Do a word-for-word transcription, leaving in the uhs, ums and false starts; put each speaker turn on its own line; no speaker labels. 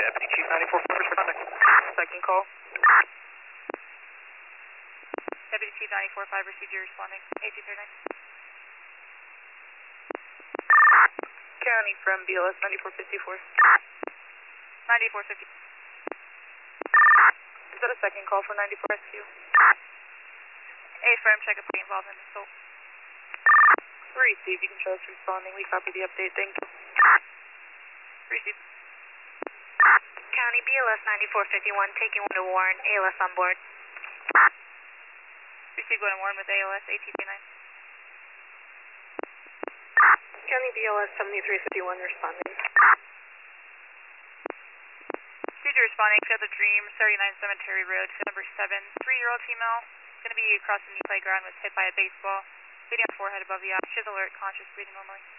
Deputy Chief ninety-four five responding.
Second call.
Deputy Chief ninety-four five received your responding. eighteen thirty-nine.
County from B L S ninety-four fifty-four.
ninety-four fifty.
Is that a second call for ninety-four S Q?
A firm check if we involved in assault.
Receive, you can show us responding. We copy the update. Thank you.
Receive.
County B L S ninety-four fifty-one, taking one to Warren, A L S on board.
Receive going to Warren with A L S, eighteen thirty-nine.
County B L S seventy-three fifty-one responding.
Received your responding. Field of Dream, thirty-nine Cemetery Road, field number seven. Three-year-old female, going to be across the knee playground, was hit by a baseball, bleeding on the forehead above the eye. She has alert, conscious, breathing normally.